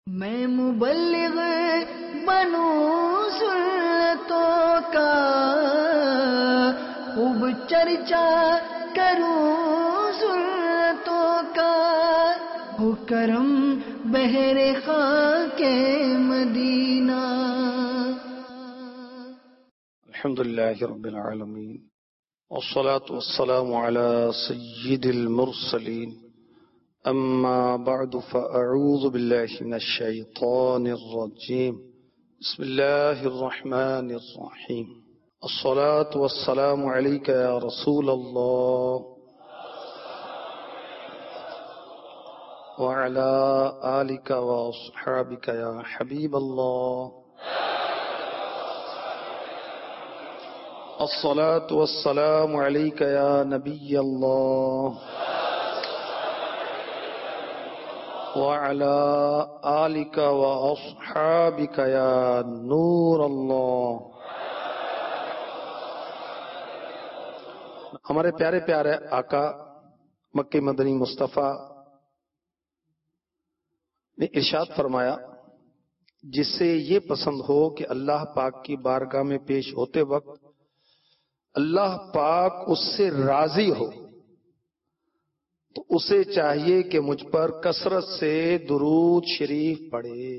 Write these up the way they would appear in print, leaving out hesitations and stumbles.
میں مبلغ بنوں سنتوں کا، خوب چرچا کروں سنتوں کا، ہو کرم بہر خاک مدینہ۔ الحمدللہ رب العالمین، والصلاة والسلام على سید المرسلین، اما بعد فاعوذ باللہ من الشیطان الرجیم، بسم اللہ الرحمن الرحیم، الصلاة والسلام علیک یا رسول اللہ وعلى آلک واصحابک یا حبیب اللہ، الصلاة والسلام علیک یا نبی اللہ وعلى آلک واصحابک یا نور اللہ۔ ہمارے پیارے پیارے آقا مکہ مدنی مصطفیٰ نے ارشاد فرمایا، جس سے یہ پسند ہو کہ اللہ پاک کی بارگاہ میں پیش ہوتے وقت اللہ پاک اس سے راضی ہو، تو اسے چاہیے کہ مجھ پر کثرت سے درود شریف پڑھے۔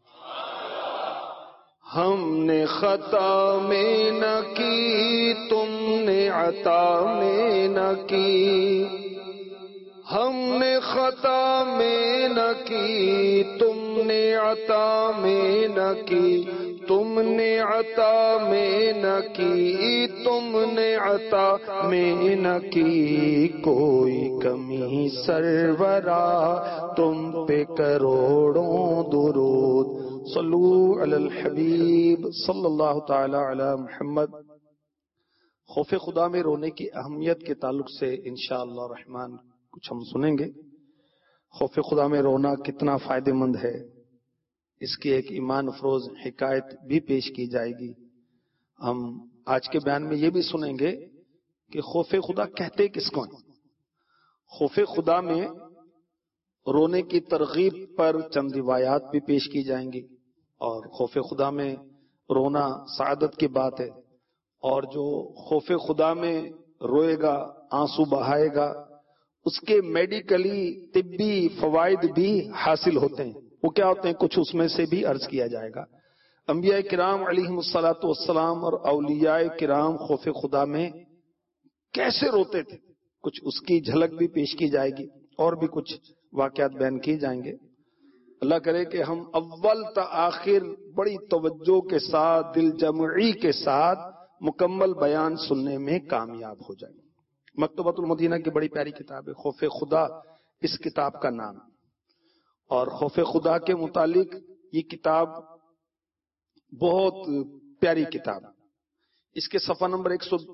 ہم نے خطا میں نہ کی، تم نے عطا میں نہ کی، ہم نے خطا میں نہ کی، تم نے عطا میں نہ کی، تم نے عطا میں نہ کی، تم نے عطا میں نہ کی، کوئی کمی سرورا تم پہ کروڑوں درود، صلو علی الحبیب صلی اللہ تعالی علی محمد۔ خوف خدا میں رونے کی اہمیت کے تعلق سے انشاءاللہ الرحمن کچھ ہم سنیں گے۔ خوف خدا میں رونا کتنا فائدہ مند ہے، اس کی ایک ایمان افروز حکایت بھی پیش کی جائے گی۔ ہم آج کے بیان میں یہ بھی سنیں گے کہ خوف خدا کہتے کس کو ہیں۔ خوف خدا میں رونے کی ترغیب پر چند روایات بھی پیش کی جائیں گی، اور خوف خدا میں رونا سعادت کی بات ہے، اور جو خوف خدا میں روئے گا، آنسو بہائے گا، اس کے میڈیکلی طبی فوائد بھی حاصل ہوتے ہیں۔ وہ کیا ہوتے ہیں؟ کچھ اس میں سے بھی عرض کیا جائے گا۔ انبیاء کرام علیہم الصلاۃ والسلام اور اولیاء کرام خوف خدا میں کیسے روتے تھے، کچھ اس کی جھلک بھی پیش کی جائے گی، اور بھی کچھ واقعات بیان کیے جائیں گے۔ اللہ کرے کہ ہم اول تا آخر بڑی توجہ کے ساتھ، دل جمعی کے ساتھ مکمل بیان سننے میں کامیاب ہو جائیں۔ مکتبۃ المدینہ کی بڑی پیاری کتاب ہے خوف خدا، اس کتاب کا نام، اور خوف خدا کے متعلق یہ کتاب بہت پیاری کتاب، اس کے صفحہ نمبر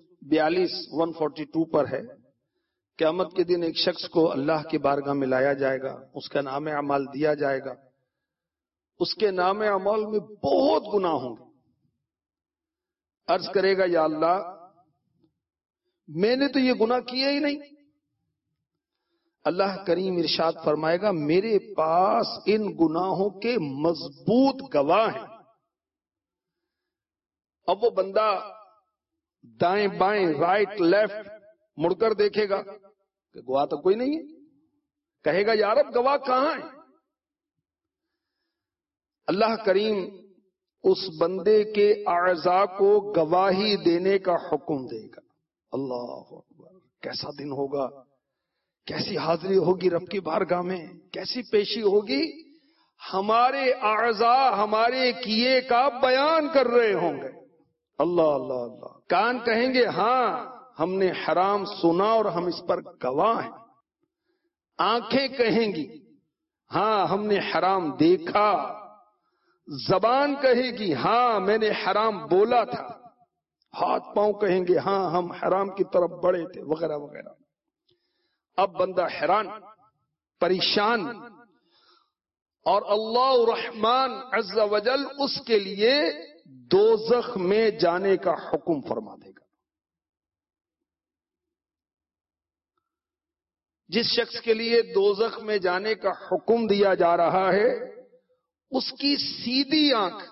142 پر ہے۔ قیامت کے دن ایک شخص کو اللہ کی بارگاہ میں لایا جائے گا، اس کا نام اعمال دیا جائے گا، اس کے نام اعمال میں بہت گناہ ہوں گے۔ عرض کرے گا، یا اللہ میں نے تو یہ گناہ کیے ہی نہیں۔ اللہ کریم ارشاد فرمائے گا، میرے پاس ان گناہوں کے مضبوط گواہ ہیں۔ اب وہ بندہ دائیں بائیں، رائٹ لیفٹ مڑ کر دیکھے گا کہ گواہ تو کوئی نہیں ہے۔ کہے گا، یا رب گواہ کہاں ہے؟ اللہ کریم اس بندے کے اعضاء کو گواہی دینے کا حکم دے گا۔ اللہ اکبر، کیسا دن ہوگا، کیسی حاضری ہوگی رب کی بارگاہ میں، کیسی پیشی ہوگی۔ ہمارے اعضاء ہمارے کیے کا بیان کر رہے ہوں گے۔ اللہ اللہ اللہ۔ کان کہیں گے، ہاں ہم نے حرام سنا اور ہم اس پر گواہ ہیں۔ آنکھیں کہیں گی، ہاں ہم نے حرام دیکھا۔ زبان کہے گی، ہاں میں نے حرام بولا تھا۔ ہاتھ پاؤں کہیں گے، ہاں ہم حرام کی طرف بڑھے تھے، وغیرہ وغیرہ۔ اب بندہ حیران، پریشان، اور اللہ الرحمن عز وجل اس کے لیے دوزخ میں جانے کا حکم فرما دے گا۔ جس شخص کے لیے دوزخ میں جانے کا حکم دیا جا رہا ہے، اس کی سیدھی آنکھ،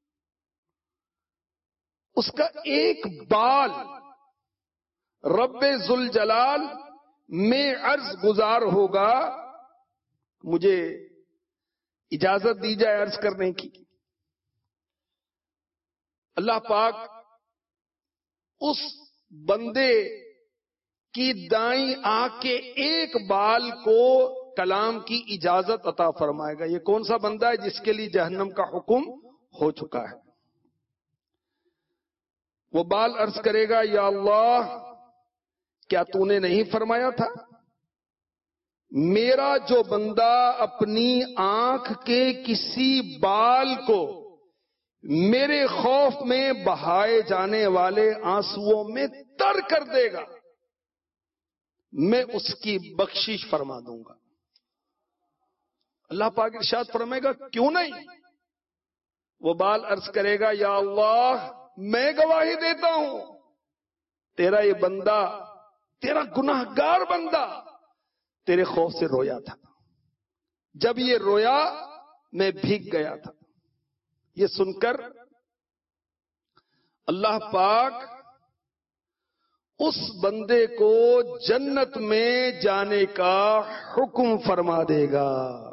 اس کا ایک بال رب ذوالجلال میں عرض گزار ہوگا، مجھے اجازت دی جائے عرض کرنے کی۔ اللہ پاک اس بندے کی دائیں آنکھ کے ایک بال کو کلام کی اجازت عطا فرمائے گا۔ یہ کون سا بندہ ہے جس کے لیے جہنم کا حکم ہو چکا ہے؟ وہ بال عرض کرے گا، یا اللہ کیا تو نے نہیں فرمایا تھا میرا جو بندہ اپنی آنکھ کے کسی بال کو میرے خوف میں بہائے جانے والے آنسوؤں میں تر کر دے گا، میں اس کی بخشش فرما دوں گا۔ اللہ پاک ارشاد فرمائے گا، کیوں نہیں؟ وہ بال عرض کرے گا، یا اللہ میں گواہی دیتا ہوں تیرا یہ بندہ، تیرا گناہگار بندہ تیرے خوف سے رویا تھا، جب یہ رویا میں بھیگ گیا تھا۔ یہ سن کر اللہ پاک اس بندے کو جنت میں جانے کا حکم فرما دے گا۔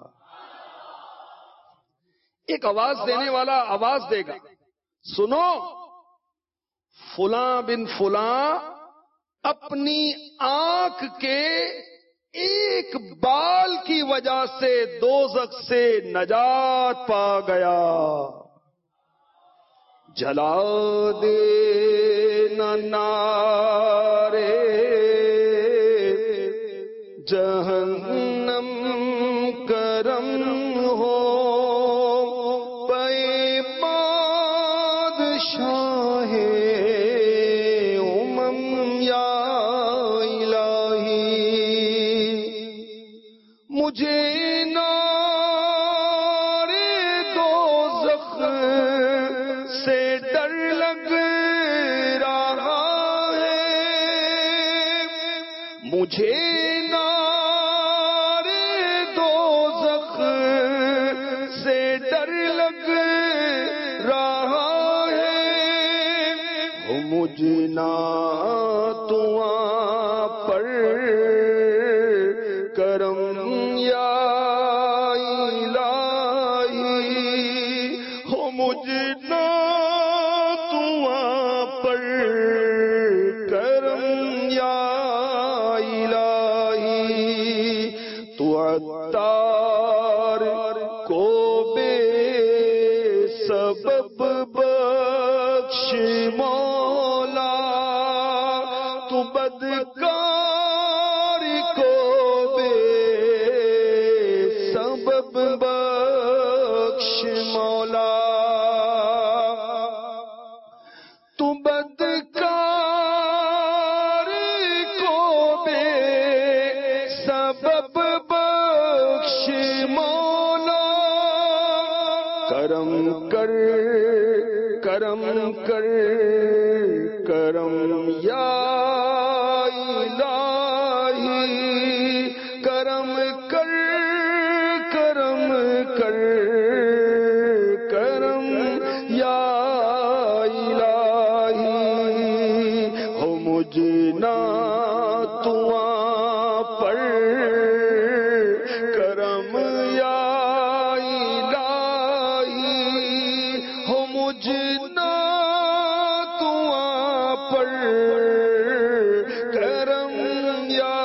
ایک آواز دینے والا آواز دے گا، سنو فلاں بن فلاں اپنی آنکھ کے ایک بال کی وجہ سے دوزخ سے نجات پا گیا، جلا دے نارے جہنم کرم ہو پے بادشاہ امم یا الہی، مجھے مجھے نار دوزخ سے ڈر لگ رہا ہے، مجھے نہ تو پر کرم یا الہی، ہو مجھے نہ تو پر کرم یا عطار کو بے سبب بخش مولا، تو بدکار کو بے سبب بخش مولا، تو بدکار کو بے سبب مولا، کرم کر کرم کر کرم یا الہی، کرم کر کرم کر کرم یا الہی، ہو مجھے نہ تو پر کرم یا الہی، ہو مجھے نہ تو پر کرم یا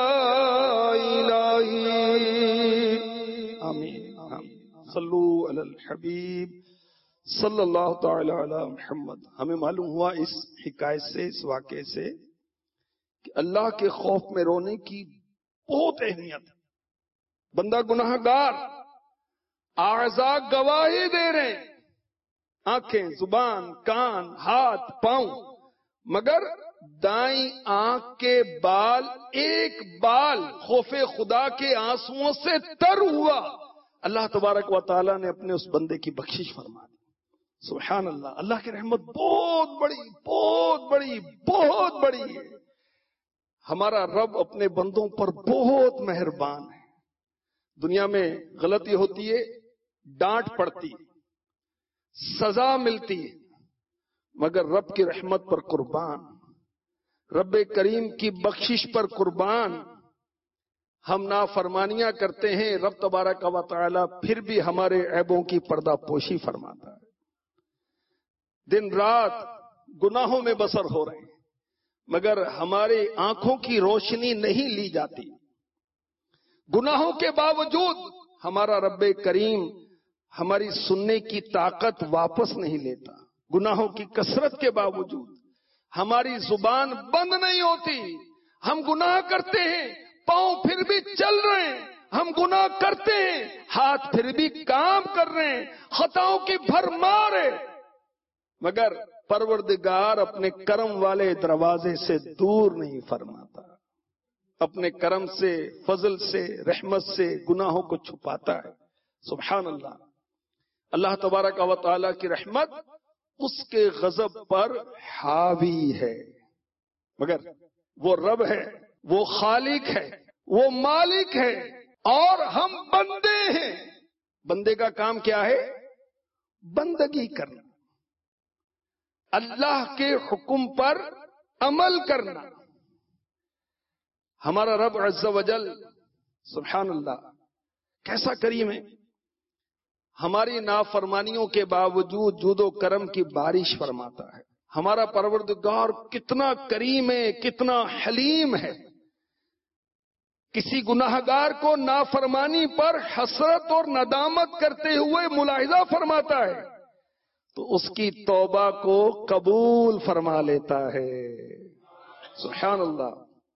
الہی۔ آمین۔ صلو علی الحبیب صلی اللہ تعالی علی محمد۔ ہمیں معلوم ہوا اس حکایت سے، اس واقعے سے، کہ اللہ کے خوف میں رونے کی بہت اہمیت ہے۔ بندہ گناہگار، اعضاء گواہی دے رہے ہیں، آنکھیں، زبان، کان، ہاتھ، پاؤں، مگر دائیں آنکھ کے بال، ایک بال خوف خدا کے آنسوؤں سے تر ہوا، اللہ تبارک و تعالیٰ نے اپنے اس بندے کی بخشش فرما دی۔ سبحان اللہ، اللہ کی رحمت بہت بڑی، بہت بڑی، بہت بڑی ہے۔ ہمارا رب اپنے بندوں پر بہت مہربان ہے۔ دنیا میں غلطی ہوتی ہے، ڈانٹ پڑتی، سزا ملتی ہے، مگر رب کی رحمت پر قربان، رب کریم کی بخشش پر قربان ہم نافرمانیاں کرتے ہیں، رب تبارک و تعالی پھر بھی ہمارے عیبوں کی پردہ پوشی فرماتا ہے۔ دن رات گناہوں میں بسر ہو رہے ہیں، مگر ہماری آنکھوں کی روشنی نہیں لی جاتی۔ گناہوں کے باوجود ہمارا رب کریم ہماری سننے کی طاقت واپس نہیں لیتا۔ گناہوں کی کثرت کے باوجود ہماری زبان بند نہیں ہوتی۔ ہم گناہ کرتے ہیں، پاؤں پھر بھی چل رہے ہیں، ہم گناہ کرتے ہیں، ہاتھ پھر بھی کام کر رہے ہیں، خطاؤں کی بھرمار ہے، مگر پروردگار اپنے کرم والے دروازے سے دور نہیں فرماتا، اپنے کرم سے، فضل سے، رحمت سے گناہوں کو چھپاتا ہے۔ سبحان اللہ۔ اللہ تبارک و تعالی کی رحمت اس کے غضب پر حاوی ہے، مگر وہ رب ہے، وہ خالق ہے، وہ مالک ہے، اور ہم بندے ہیں۔ بندے کا کام کیا ہے؟ بندگی کرنا، اللہ کے حکم پر عمل کرنا۔ ہمارا رب عز و جل سبحان اللہ کیسا کریم ہے، ہماری نافرمانیوں کے باوجود جود و کرم کی بارش فرماتا ہے۔ ہمارا پروردگار کتنا کریم ہے، کتنا حلیم ہے۔ کسی گناہگار کو نافرمانی پر حسرت اور ندامت کرتے ہوئے ملاحظہ فرماتا ہے تو اس کی توبہ کو قبول فرما لیتا ہے۔ سبحان اللہ۔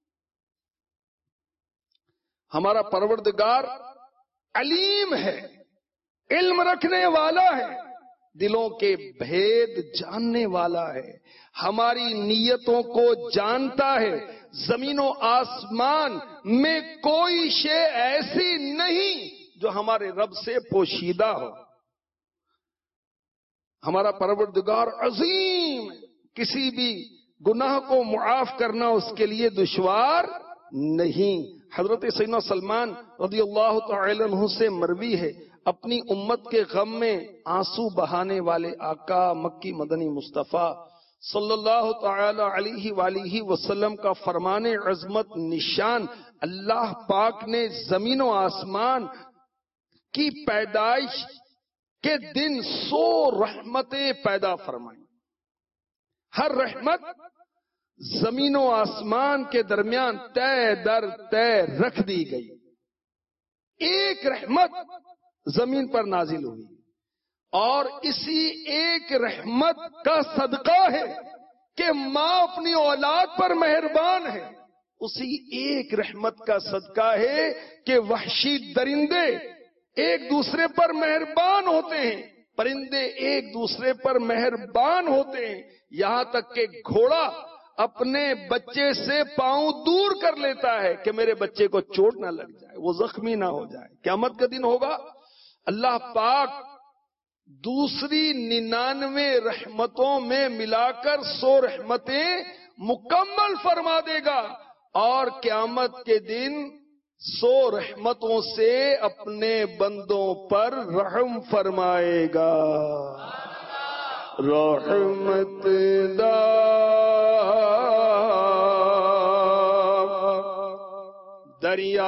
ہمارا پروردگار علیم ہے، علم رکھنے والا ہے، دلوں کے بھید جاننے والا ہے، ہماری نیتوں کو جانتا ہے۔ زمین و آسمان میں کوئی شے ایسی نہیں جو ہمارے رب سے پوشیدہ ہو۔ ہمارا پروردگار عظیم، کسی بھی گناہ کو معاف کرنا اس کے لیے دشوار نہیں۔ حضرت سیدنا سلمان رضی اللہ تعالی عنہ سے مروی ہے، اپنی امت کے غم میں آنسو بہانے والے آقا مکی مدنی مصطفیٰ صلی اللہ تعالی علیہ وآلہ وسلم کا فرمان عظمت نشان، اللہ پاک نے زمین و آسمان کی پیدائش کے دن 100 رحمتیں پیدا فرمائیں۔ ہر رحمت زمین و آسمان کے درمیان طے در طے رکھ دی گئی۔ ایک رحمت زمین پر نازل ہوئی اور اسی ایک رحمت کا صدقہ ہے کہ ماں اپنی اولاد پر مہربان ہے، اسی ایک رحمت کا صدقہ ہے کہ وحشی درندے ایک دوسرے پر مہربان ہوتے ہیں، پرندے ایک دوسرے پر مہربان ہوتے ہیں، یہاں تک کہ گھوڑا اپنے بچے سے پاؤں دور کر لیتا ہے کہ میرے بچے کو چوٹ نہ لگ جائے، وہ زخمی نہ ہو جائے۔ قیامت کا دن ہوگا، اللہ پاک دوسری 99 رحمتوں میں ملا کر 100 رحمتیں مکمل فرما دے گا، اور قیامت کے دن 100 رحمتوں سے اپنے بندوں پر رحم فرمائے گا۔ رحمت دا دریا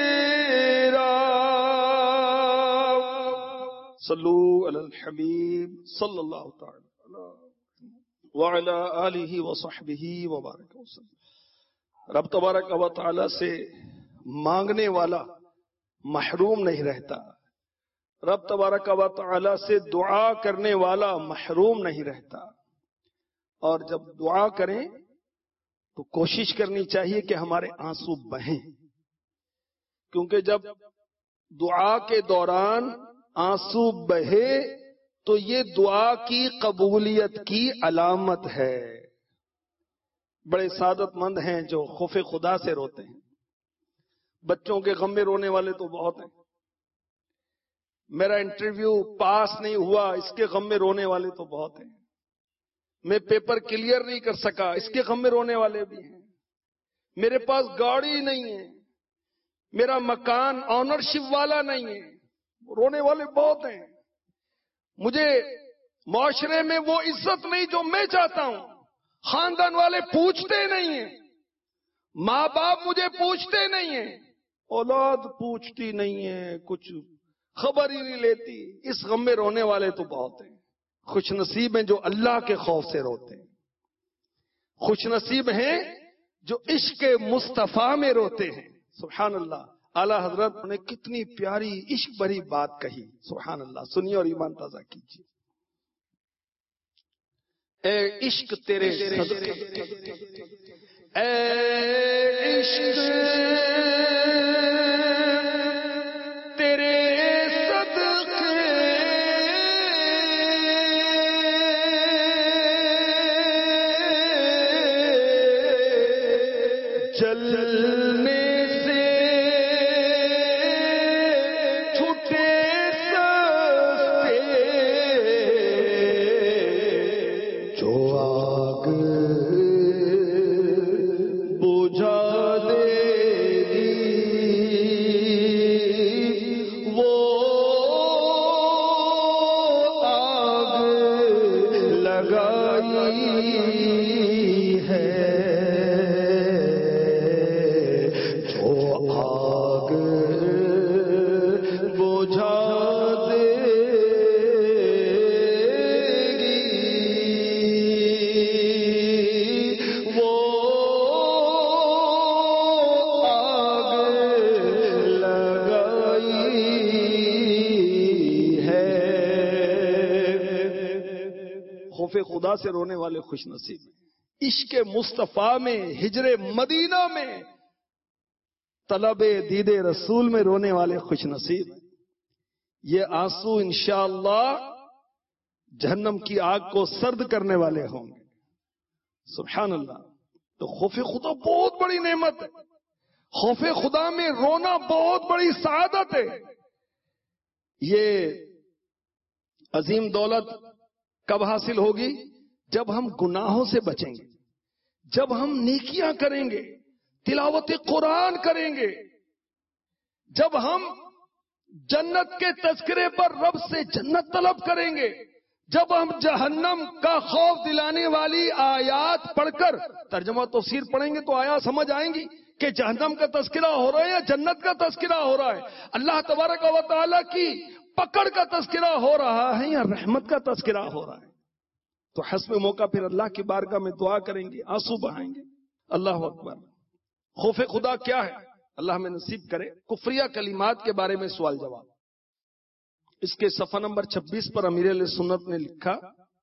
صلو علی الحبیب صلی اللہ تعالی وعلی آلہ وصحبہ وبارک وسلم۔ رب تبارک و تعالی سے مانگنے والا محروم نہیں رہتا، رب تبارک و تعالی سے دعا کرنے والا محروم نہیں رہتا۔ اور جب دعا کریں تو کوشش کرنی چاہیے کہ ہمارے آنسو بہیں، کیونکہ جب دعا کے دوران آنسو بہے تو یہ دعا کی قبولیت کی علامت ہے۔ بڑے سعادت مند ہیں جو خوف خدا سے روتے ہیں۔ بچوں کے غم میں رونے والے تو بہت ہیں۔ میرا انٹرویو پاس نہیں ہوا، اس کے غم میں رونے والے تو بہت ہیں۔ میں پیپر کلیئر نہیں کر سکا، اس کے غم میں رونے والے بھی ہیں۔ میرے پاس گاڑی نہیں ہے، میرا مکان آنرشپ والا نہیں ہے، رونے والے بہت ہیں۔ مجھے معاشرے میں وہ عزت نہیں جو میں چاہتا ہوں، خاندان والے پوچھتے نہیں ہیں، ماں باپ مجھے پوچھتے نہیں ہیں، اولاد پوچھتی نہیں ہے، کچھ خبر ہی نہیں لیتی۔ اس غم میں رونے والے تو بہت ہیں۔ خوش نصیب ہیں جو اللہ کے خوف سے روتے ہیں، خوش نصیب ہیں جو عشق مصطفیٰ میں روتے ہیں۔ سبحان اللہ، اعلی حضرت نے کتنی پیاری عشق بھری بات کہی، سبحان اللہ، سنیے اور ایمان تازہ کیجیے۔ اے عشق تیرے صدقے، اے عشق تیرے صدقے، جلنے سے چھوٹے سستے، جو آگ بجھا دے گی وہ آگ لگائی ہے، آگ بجھا دے گی وہ آگ لگائی ہے۔ خوف خدا سے رونے والے خوش نصیب ہیں۔ عشق مصطفیٰ میں، ہجر مدینہ میں، طلب دید رسول میں رونے والے خوش نصیب ہیں۔ یہ آنسو انشاءاللہ جہنم کی آگ کو سرد کرنے والے ہوں گے۔ سبحان اللہ۔ تو خوف خدا بہت بڑی نعمت ہے، خوف خدا میں رونا بہت بڑی سعادت ہے۔ یہ عظیم دولت کب حاصل ہوگی؟ جب ہم گناہوں سے بچیں گے، جب ہم نیکیاں کریں گے، تلاوت قرآن کریں گے، جب ہم جنت کے تذکرے پر رب سے جنت طلب کریں گے، جب ہم جہنم کا خوف دلانے والی آیات پڑھ کر ترجمہ تفسیر پڑھیں گے تو آیات سمجھ آئیں گی کہ جہنم کا تذکرہ ہو رہا ہے یا جنت کا تذکرہ ہو رہا ہے، اللہ تبارک و تعالی کی پکڑ کا تذکرہ ہو رہا ہے یا رحمت کا تذکرہ ہو رہا ہے۔ تو حسب موقع پھر اللہ کی بارگاہ میں دعا کریں گے، آنسو بہائیں گے۔ اللہ اکبر۔ خوف خدا کیا ہے؟ اللہ ہمیں نصیب کرے۔ کفریہ کلمات کے بارے میں سوال جواب، اس کے صفحہ نمبر 26 پر امیر علیہ سنت نے لکھا،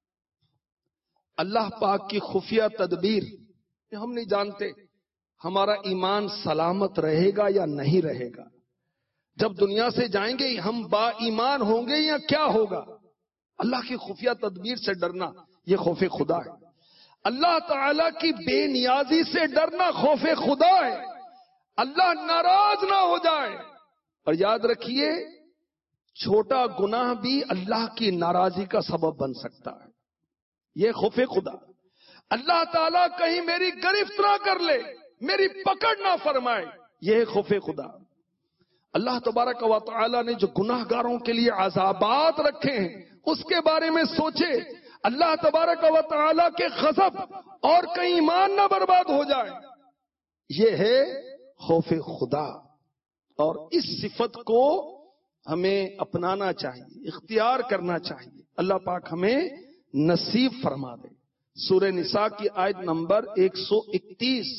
اللہ پاک کی خفیہ تدبیر، ہم نہیں جانتے ہمارا ایمان سلامت رہے گا یا نہیں رہے گا، جب دنیا سے جائیں گے ہم با ایمان ہوں گے یا کیا ہوگا۔ اللہ کی خفیہ تدبیر سے ڈرنا یہ خوف خدا ہے۔ اللہ تعالی کی بے نیازی سے ڈرنا خوف خدا ہے۔ اللہ ناراض نہ ہو جائے، اور یاد رکھیے چھوٹا گناہ بھی اللہ کی ناراضی کا سبب بن سکتا ہے، یہ خوف خدا۔ اللہ تعالیٰ کہیں میری گرفت نہ کر لے، میری پکڑ نہ فرمائے، یہ خوف خدا۔ اللہ تبارک و تعالیٰ نے جو گناہ گاروں کے لیے عذابات رکھے ہیں اس کے بارے میں سوچے، اللہ تبارک و تعالیٰ کے غضب، اور کہیں ایمان نہ برباد ہو جائے، یہ ہے خوف خدا۔ اور اس صفت کو ہمیں اپنانا چاہیے، اختیار کرنا چاہیے. اللہ پاک ہمیں نصیب فرما دے. سورہ نساء کی آیت نمبر 131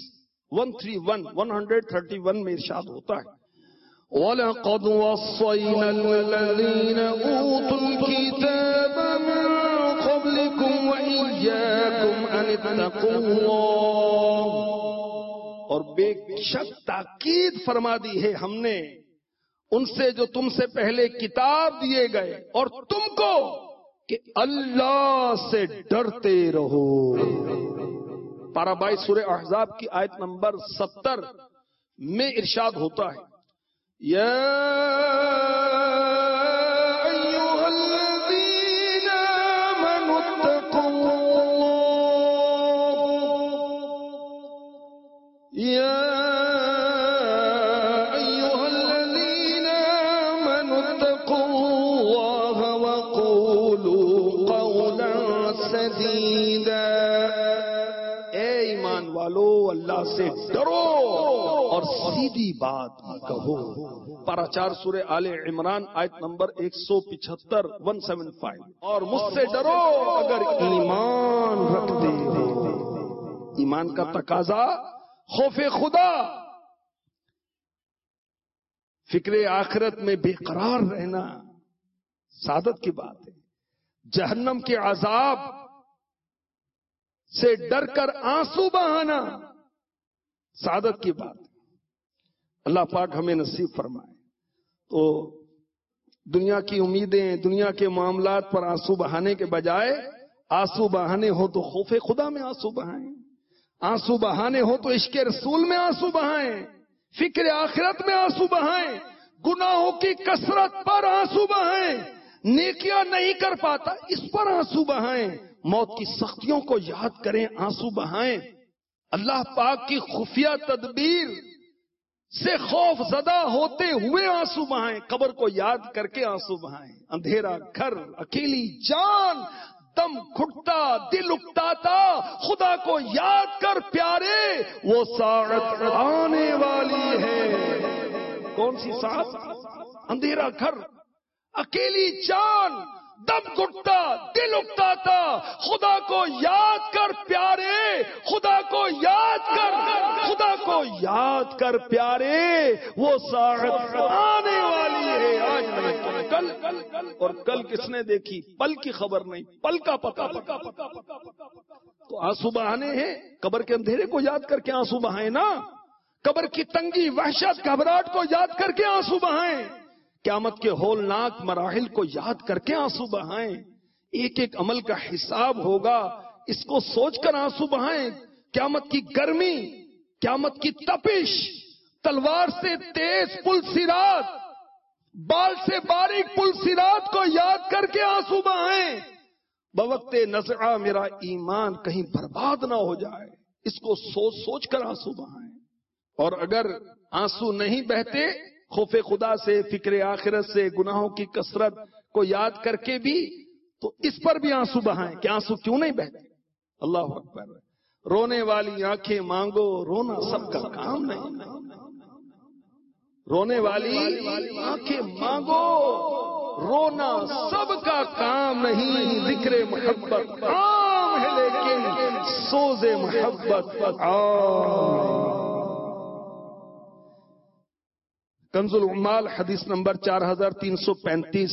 131 میں ارشاد ہوتا ہے وَلَقَدْ وَصَّيْنَا الَّذِينَ أُوتُوا الْكِتَابَ مِنْ قَبْلِكُمْ وَإِيَّاكُمْ أَنِ اتَّقُوا اللَّهَ. اور بے شک تاکید فرما دی ہے ہم نے ان سے جو تم سے پہلے کتاب دیے گئے اور تم کو کہ اللہ سے ڈرتے رہو. پارہ 22 سورہ احزاب کی آیت نمبر 70 میں ارشاد ہوتا ہے یا ایھا الذین آمنوا اتقوا اللہ یا اللہ سے ڈرو اور سیدھی بات کہو. پارہ 4 سورہ آل عمران آیت نمبر 175 175. اور مجھ سے ڈرو اگر ایمان رکھتے ہو. ایمان کا تقاضا خوف خدا، فکر آخرت میں بے قرار رہنا سعادت کی بات ہے. جہنم کے عذاب سے ڈر کر آنسو بہانا سعادت کی بات ہے. اللہ پاک ہمیں نصیب فرمائے. تو دنیا کی امیدیں، دنیا کے معاملات پر آنسو بہانے کے بجائے آنسو بہانے ہو تو خوف خدا میں آنسو بہائیں، آنسو بہانے ہو تو عشق رسول میں آنسو بہائیں، فکر آخرت میں آنسو بہائیں، گناہوں کی کثرت پر آنسو بہائیں، نیکیاں نہیں کر پاتا اس پر آنسو بہائیں، موت کی سختیوں کو یاد کریں آنسو بہائیں، اللہ پاک کی خفیہ تدبیر سے خوف زدہ ہوتے ہوئے آنسو بہائیں، قبر کو یاد کر کے آنسو بہائیں. اندھیرا گھر، اکیلی جان، دم گھٹتا، دل اکتاتا، خدا کو یاد کر پیارے وہ ساعت آنے والی ہے. کون سی ساعت؟ اندھیرا گھر، اکیلی جان، دم گھٹتا، دل اکتاتا، خدا کو یاد کر پیارے، خدا کو یاد کر، خدا کو یاد کر پیارے وہ ساعت آنے والی ہے. آج نہیں تو کل. اور کل کس نے دیکھی؟ پل کی خبر نہیں، پل کا پتہ. تو آنسو بہانے ہیں، قبر کے اندھیرے کو یاد کر کے آنسو بہائیں نا، قبر کی تنگی، وحشت، گھبراہٹ کو یاد کر کے آنسو بہائیں، قیامت کے ہولناک مراحل کو یاد کر کے آنسو بہائیں. ایک ایک عمل کا حساب ہوگا، اس کو سوچ کر آنسو بہائیں. قیامت کی گرمی، قیامت کی تپش، تلوار سے تیز پل صراط، بال سے باریک پل صراط کو یاد کر کے آنسو بہائیں. بوقت نزعہ میرا ایمان کہیں برباد نہ ہو جائے، اس کو سوچ سوچ کر آنسو بہائیں. اور اگر آنسو نہیں بہتے خوف خدا سے، فکر آخرت سے، گناہوں کی کثرت کو یاد کر کے بھی، تو اس پر بھی آنسو بہائیں کہ آنسو کیوں نہیں بہتے. اللہ اکبر. رونے والی آنکھیں مانگو، رونا سب کا کام نہیں. رونے والی آنکھیں مانگو، رونا سب کا کام نہیں. ذکر محبت عام ہے لیکن سوز محبت عام. کنز العمال حدیث نمبر 4335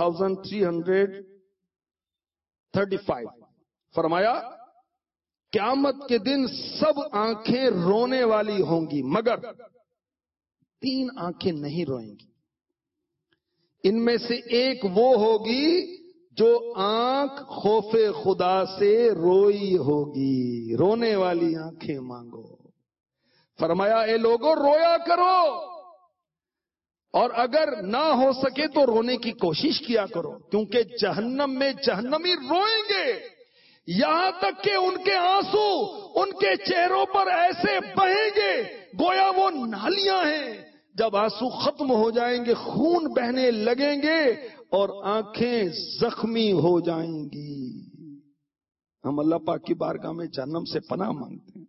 4335 فرمایا قیامت کے دن سب آنکھیں رونے والی ہوں گی مگر 3 آنکھیں نہیں روئیں گی. ان میں سے ایک وہ ہوگی جو آنکھ خوف خدا سے روئی ہوگی. رونے والی آنکھیں مانگو. فرمایا اے لوگو رویا کرو، اور اگر نہ ہو سکے تو رونے کی کوشش کیا کرو، کیونکہ جہنم میں جہنمی روئیں گے یہاں تک کہ ان کے آنسو ان کے چہروں پر ایسے بہیں گے گویا وہ نالیاں ہیں. جب آنسو ختم ہو جائیں گے خون بہنے لگیں گے اور آنکھیں زخمی ہو جائیں گی. ہم اللہ پاک کی بارگاہ میں جہنم سے پناہ مانگتے ہیں.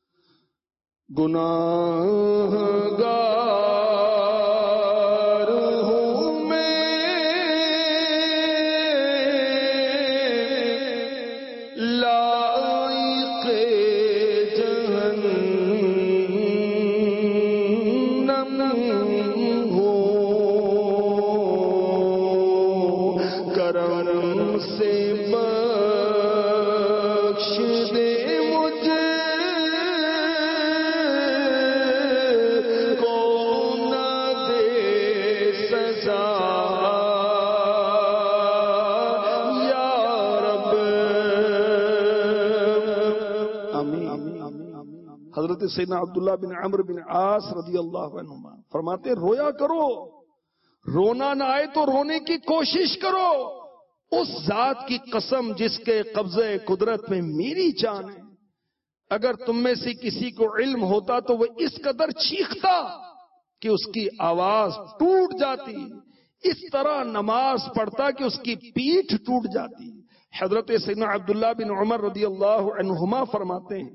گناہگار سے بخش دے مجھے کو نہ دے سزا یا رب. آمین. حضرت سیدنا عبداللہ بن عمرو بن عاص رضی اللہ عنہما فرماتے رویا کرو، رونا نہ آئے تو رونے کی کوشش کرو. اس ذات کی قسم جس کے قبضے قدرت میں میری جان ہے، اگر تم میں سے کسی کو علم ہوتا تو وہ اس قدر چیختا کہ اس کی آواز ٹوٹ جاتی، اس طرح نماز پڑھتا کہ اس کی پیٹھ ٹوٹ جاتی. حضرت سیدنا عبداللہ بن عمر رضی اللہ عنہما فرماتے ہیں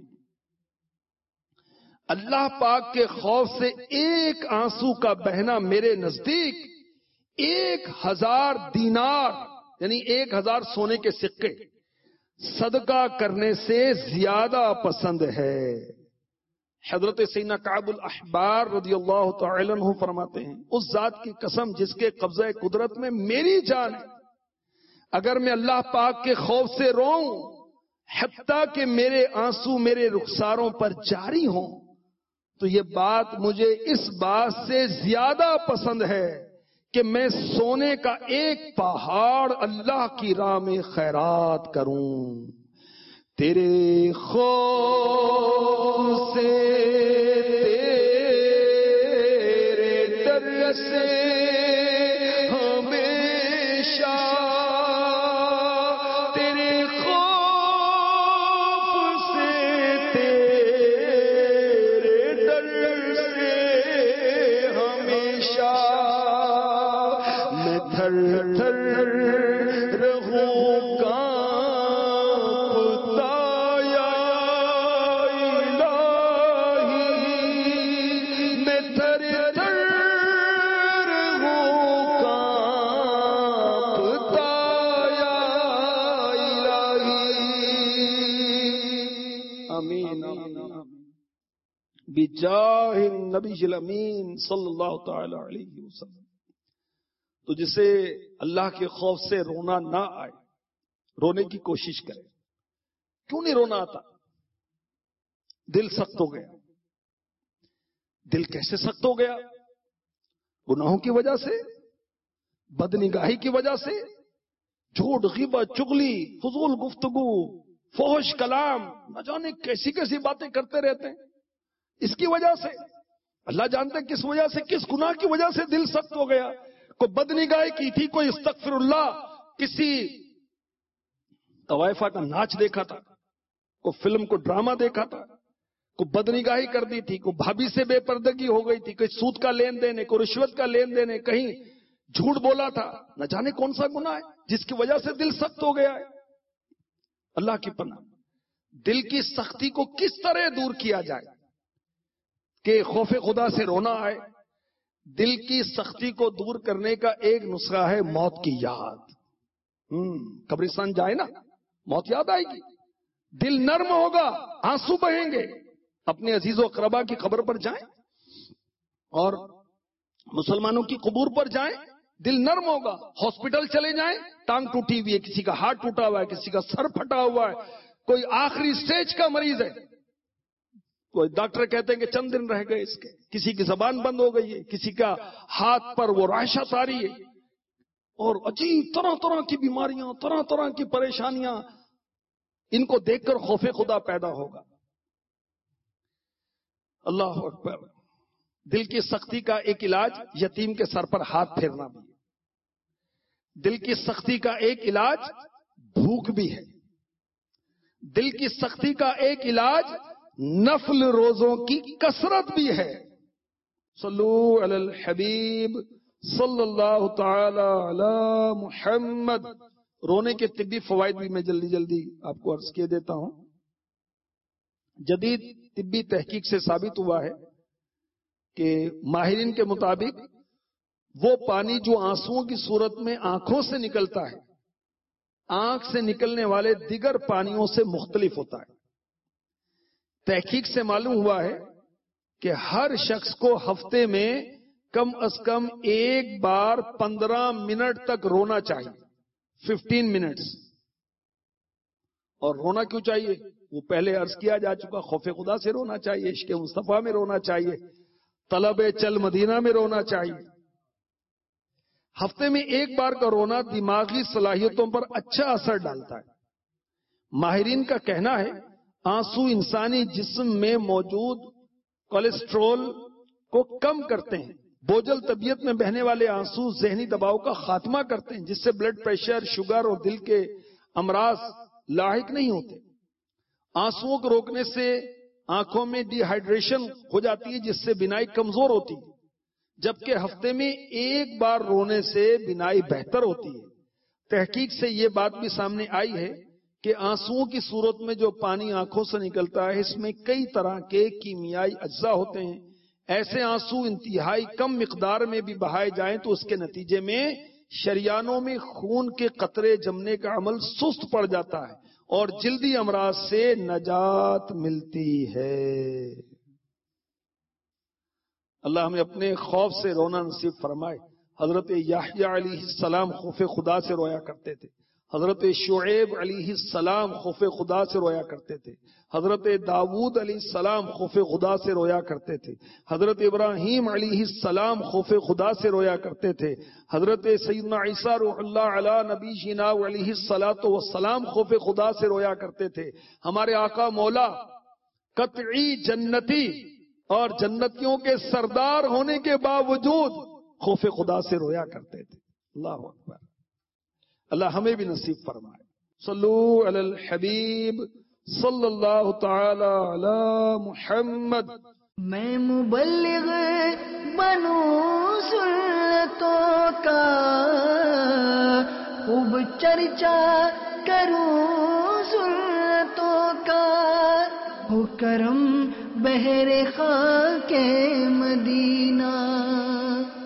اللہ پاک کے خوف سے ایک آنسو کا بہنا میرے نزدیک 1000 دینار یعنی 1000 سونے کے سکے صدقہ کرنے سے زیادہ پسند ہے. حضرت سیدنا کعب الاحبار رضی اللہ تعالی عنہ فرماتے ہیں اس ذات کی قسم جس کے قبضہ قدرت میں میری جان ہے، اگر میں اللہ پاک کے خوف سے روؤں حتیٰ کہ میرے آنسو میرے رخساروں پر جاری ہوں تو یہ بات مجھے اس بات سے زیادہ پسند ہے کہ میں سونے کا ایک پہاڑ اللہ کی راہ میں خیرات کروں. تیرے خوف سے تیرے ڈر سے ہمیشہ تیرے خوف سے تیرے ڈر سے ہمیشہ تھر تھر رہوں کانپتا یا الہی، میں تھر تھر رہوں کانپتا یا الہی. آمین بجاہ النبی الامین صلی اللہ تعالی علیہ وسلم. تو جسے اللہ کے خوف سے رونا نہ آئے رونے کی کوشش کرے. کیوں نہیں رونا آتا؟ دل سخت ہو گیا. دل کیسے سخت ہو گیا؟ گناہوں کی وجہ سے، بدنگاہی کی وجہ سے، جھوٹ غیبت چغلی فضول گفتگو فحش کلام نہ جانے کیسی کیسی باتیں کرتے رہتے ہیں. اس کی وجہ سے اللہ جانتے ہیں کس وجہ سے، کس گناہ کی وجہ سے دل سخت ہو گیا. کوئی بدنگاہی کی تھی، کوئی استغفر اللہ، کسی طوائفہ کا ناچ دیکھا تھا، کوئی فلم کو ڈرامہ دیکھا تھا، کوئی بدنگاہی کر دی تھی، کوئی بھابھی سے بے پردگی ہو گئی تھی، کوئی سود کا لین دین ہے، کوئی رشوت کا لین دین ہے، کہیں جھوٹ بولا تھا، نہ جانے کون سا گناہ ہے جس کی وجہ سے دل سخت ہو گیا ہے. اللہ کی پناہ دل کی سختی کو کس طرح دور کیا جائے کہ خوف خدا سے رونا آئے. دل کی سختی کو دور کرنے کا ایک نسخہ ہے موت کی یاد. قبرستان جائے نا، موت یاد آئے گی، دل نرم ہوگا، آنسو بہیں گے. اپنے عزیز و اقربا کی قبر پر جائیں اور مسلمانوں کی قبور پر جائیں، دل نرم ہوگا. ہاسپٹل چلے جائیں، ٹانگ ٹوٹی ہوئی ہے، کسی کا ہاتھ ٹوٹا ہوا ہے، کسی کا سر پھٹا ہوا ہے، کوئی آخری سٹیج کا مریض ہے، کوئی ڈاکٹر کہتے ہیں کہ چند دن رہ گئے اس کے، کسی کی زبان بند ہو گئی ہے، کسی کا ہاتھ پر وہ راشت آ رہی ہے، اور عجیب طرح طرح کی بیماریاں، طرح طرح کی پریشانیاں. ان کو دیکھ کر خوف خدا پیدا ہوگا. اللہ اکبر. دل کی سختی کا ایک علاج یتیم کے سر پر ہاتھ پھیرنا بھی ہے. دل کی سختی کا ایک علاج بھوک بھی ہے. دل کی سختی کا ایک علاج نفل روزوں کی کثرت بھی ہے. صلو علی الحبیب صلی اللہ تعالی علی محمد. رونے کے طبی فوائد بھی میں جلدی جلدی آپ کو عرض کیے دیتا ہوں. جدید طبی تحقیق سے ثابت ہوا ہے کہ ماہرین کے مطابق وہ پانی جو آنسوؤں کی صورت میں آنکھوں سے نکلتا ہے، آنکھ سے نکلنے والے دیگر پانیوں سے مختلف ہوتا ہے. تحقیق سے معلوم ہوا ہے کہ ہر شخص کو ہفتے میں کم از کم ایک بار 15 منٹ تک رونا چاہیے. 15 منٹس. اور رونا کیوں چاہیے؟ وہ پہلے عرض کیا جا چکا، خوف خدا سے رونا چاہیے، عشق مصطفیٰ میں رونا چاہیے، طلب چل مدینہ میں رونا چاہیے. ہفتے میں ایک بار کا رونا دماغی صلاحیتوں پر اچھا اثر ڈالتا ہے. ماہرین کا کہنا ہے آنسو انسانی جسم میں موجود کولیسٹرول کو کم کرتے ہیں. بوجھل طبیعت میں بہنے والے آنسو ذہنی دباؤ کا خاتمہ کرتے ہیں، جس سے بلڈ پریشر، شوگر اور دل کے امراض لاحق نہیں ہوتے. آنسوؤں کو روکنے سے آنکھوں میں ڈی ہائیڈریشن ہو جاتی ہے، جس سے بینائی کمزور ہوتی ہے، جبکہ ہفتے میں ایک بار رونے سے بینائی بہتر ہوتی ہے. تحقیق سے یہ بات بھی سامنے آئی ہے کہ آنسوؤں کی صورت میں جو پانی آنکھوں سے نکلتا ہے، اس میں کئی طرح کے کیمیائی اجزاء ہوتے ہیں. ایسے آنسو انتہائی کم مقدار میں بھی بہائے جائیں تو اس کے نتیجے میں شریانوں میں خون کے قطرے جمنے کا عمل سست پڑ جاتا ہے اور جلدی امراض سے نجات ملتی ہے. اللہ ہمیں اپنے خوف سے رونا نصیب فرمائے. حضرت یحییٰ علیہ السلام خوف خدا سے رویا کرتے تھے. حضرت شعیب علیہ السلام خوف خدا سے رویا کرتے تھے. حضرت داود علیہ السلام خوف خدا سے رویا کرتے تھے. حضرت ابراہیم علیہ السلام خوف خدا سے رویا کرتے تھے. حضرت سیدنا عیسیٰ روح اللہ علی نبینا علیہ الصلاۃ والسلام خوف خدا سے رویا کرتے تھے. ہمارے آقا مولا قطعی جنتی اور جنتیوں کے سردار ہونے کے باوجود خوف خدا سے رویا کرتے تھے. اللہ اکبر. اللہ ہمیں بھی نصیب فرمائے. صلو علی الحبیب صلی اللہ تعالی علی محمد. میں مبلغ بنوں سنتوں کا، خوب چرچا کروں سنتوں کا، ہو کرم بہر خاک مدینہ.